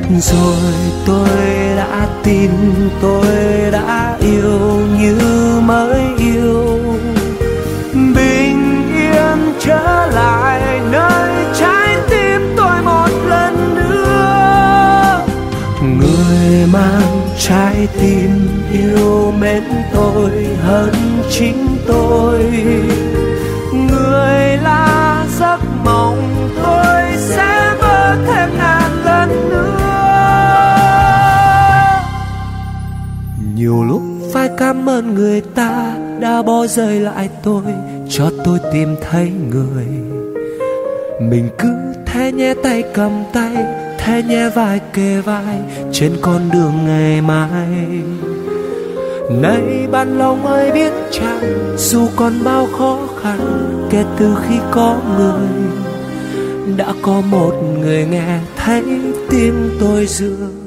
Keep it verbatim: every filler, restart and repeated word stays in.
rồi tôi đã tin, tôi đã yêu như mới yêu. Bình yên trở lại nơi trái tim tôi một lần nữa. Người mang trái tim yêu mến tôi hơn chính tôi. Người là giấc mộng tôi sẽ mơ thêm ngàn lần nữa. Nhiều lúc phải cảm ơn người ta đã bỏ rơi lại tôi, cho tôi tìm thấy người. Mình cứ thế nhé tay cầm tay, thế nhé vai kề vai trên con đường ngày mai. Này bạn lòng ơi biết chăng, dù còn bao khó khăn, kể từ khi có người, đã có một người nghe thấy tim tôi dựa.